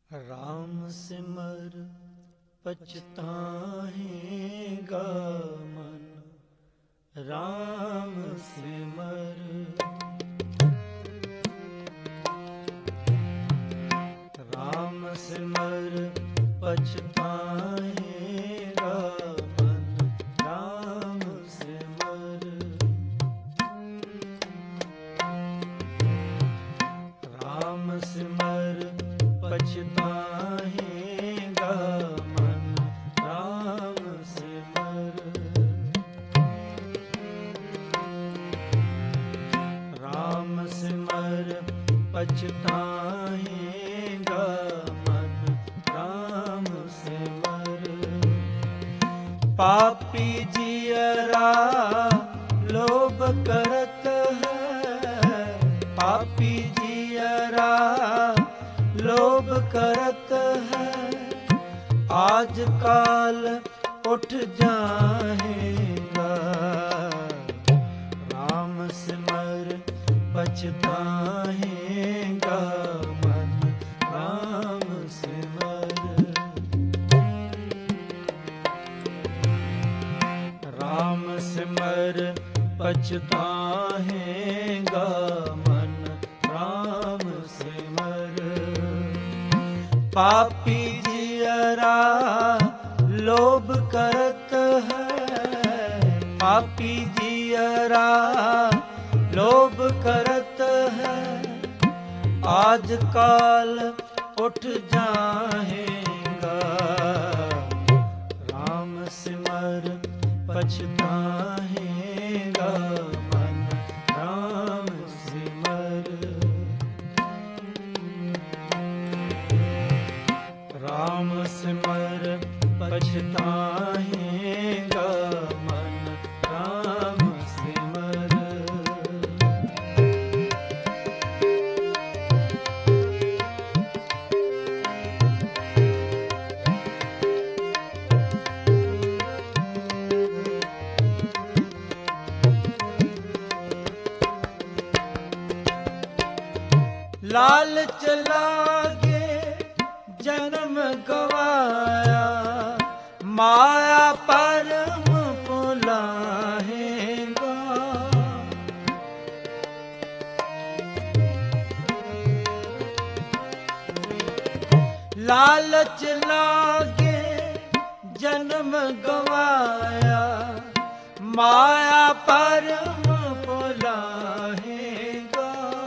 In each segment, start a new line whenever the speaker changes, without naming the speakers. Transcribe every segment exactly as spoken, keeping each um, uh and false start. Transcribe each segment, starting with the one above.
राम सिमर पछताहेगा मन, राम सिमर। राम सिमर पछताहेगा मन, राम सिमर। राम सिमर पछताहेगा मन, राम सिमर। राम सिमर पछताहेगा मन, राम सिमर। पापी जियरा लोभ करत है, पापी जियरा लोभ करत है। आज काल उठ जाएगा, राम सिमर पछताहेगा मन, राम सिमर। राम सिमर पछताहेगा मन, राम सिमर। पापी जियरा लोभ करत है, पापी जियरा लोभ करत है। आज काल उठ जाएगा, राम सिमर पछताहेगा मन, राम सिमर। राम सिमर पछताहेगा मन, राम सिमर। लालच लागे जन्म गवाया, माया परम भुलाएगा। लालच लागे जन्म गवाया, माया परम भुलाएगा।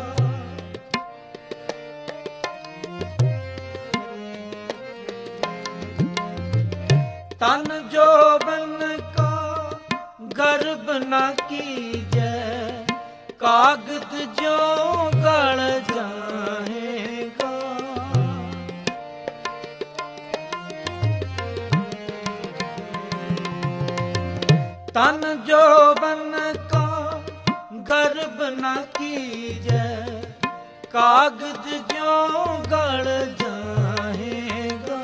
तन जोबन का गर्भ न कीजै, कागज जो गल जाएगा। तन जोबन का गर्भ न कीजै, कागज जो गल जाएगा।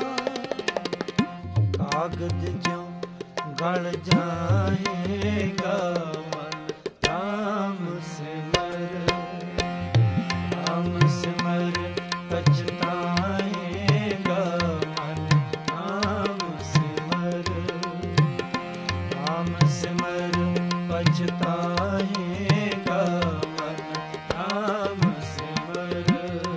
कागज जो गल जाएगा मन, राम सिमर। राम सिमर पछताहेगा मन, राम सिमर। राम सिमर पछताहेगा मन, राम सिमर।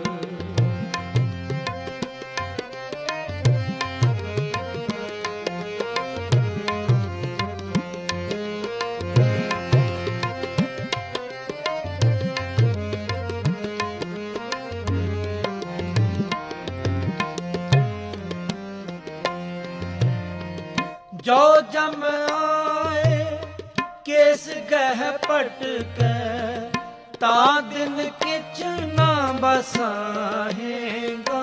जो जम आए केस गह पटके, ता दिन किच ना बसाहेगा।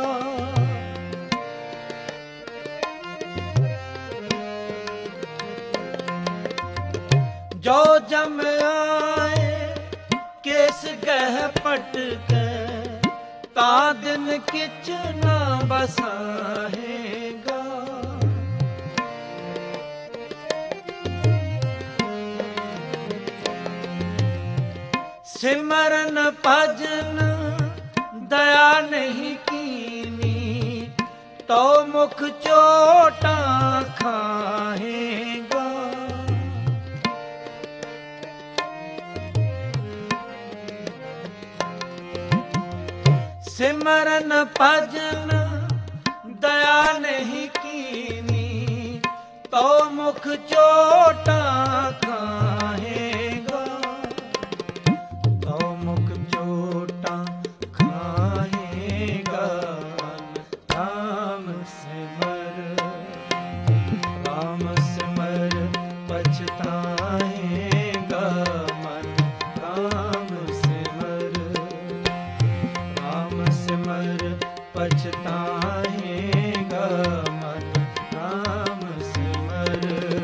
जो जम आए केस गह पटके, ता दिन किच ना बसाहेगा। सिमरन भजन दया नहीं कीनी, तो मुख चोटा खाएगा। सिमरन भजन दया नहीं कीनी, तो मुख चोटा खाएगा। तो मुख चोटा खाएगा। राम सिमर राम सिमर पछताएगा मन। राम सिमर राम सिमर पछताएगा मन। राम सिमर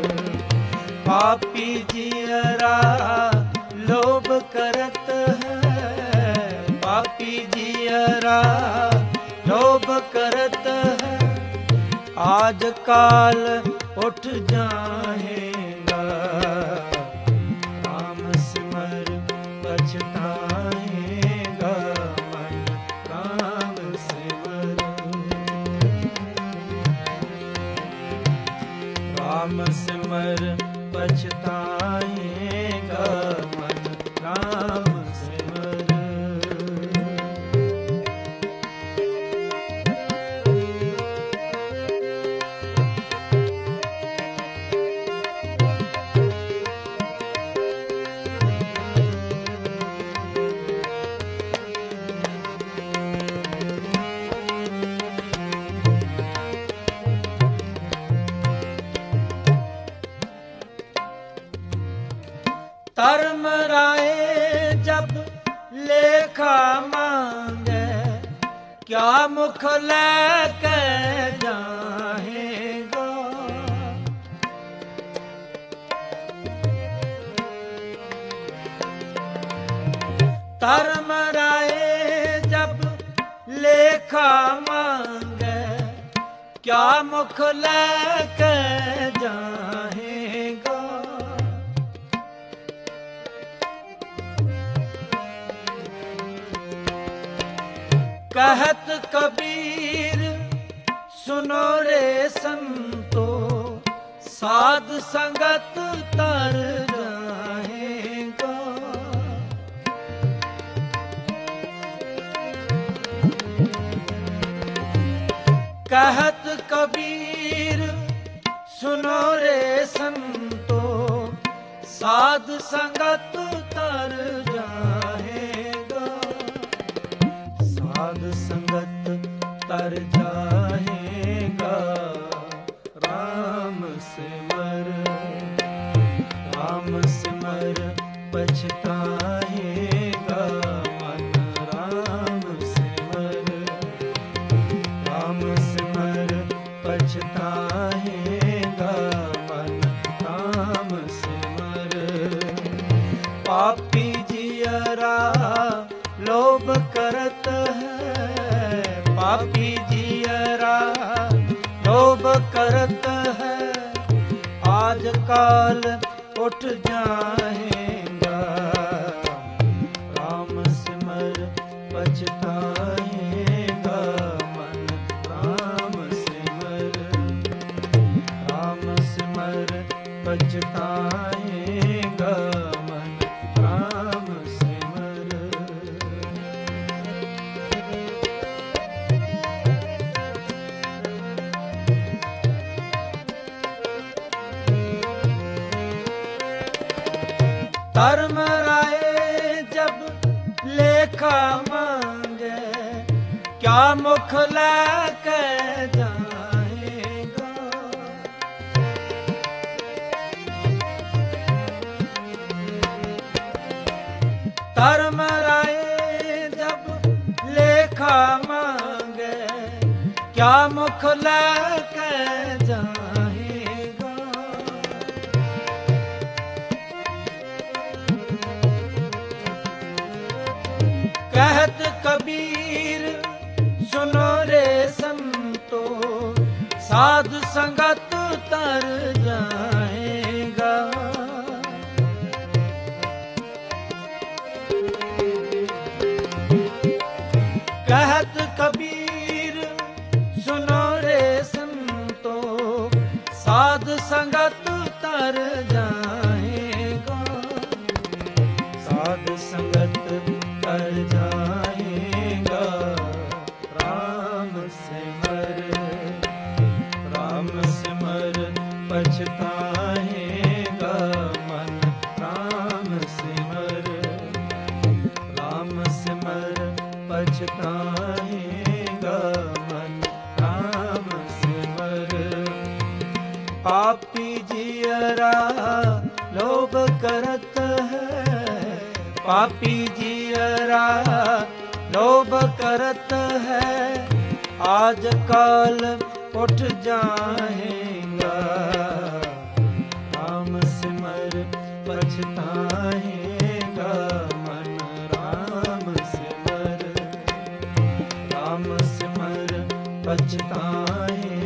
पापी जियरा लोभ करत है। पापी जियरा लोभ करत है। आज काल उठ जाएगा। राम सिमर पछताएगा मन। राम सिमर राम सिमर पछताएगा मन। राम सिमर धर्म राय जब लेखा मांगे, क्या मुख लेके जाएगा। धर्म राय जब लेखा मांगे, क्या मुख लेके जाएगा। कहत कबीर सुनो रे संतो, साध संगत तर जाएगा। कहत कबीर सुनो रे संतो, साध संगत तर जाएगा। साध संगत तर जाएगा। राम सिमर राम सिमर पछताएगा मन। राम सिमर राम सिमर पछताएगा मन। राम सिमर पापी जियरा लोभ करत है। पापी जियरा लोभ करत है। आज काल उठ जाएगा। राम सिमर पछताएगा मन। राम सिमर राम सिमर पछताएगा मन। राम सिमर धर्म राय जब लेखा मांगे, क्या मुख लेके जाएगा। धर्म राय जब लेखा मांगे, क्या मुख लेके जाएगा। कहत कबीर सुनो रे संतो, साध संगत तर जाएगा। कहत कबीर सुनो रे साध संगत तर जाएगा, साध संगत तर जाएगा। राम सिमर राम सिमर पछताएगा मन, राम सिमर राम सिमर पछताएगा मन, राम सिमर। पापी जियरा लोभ करत है, पापी जियरा लोभ करत है, आज काल उठ जाएगा। राम सिमर पछताएगा मन, राम सिमर राम सिमर पछताएगा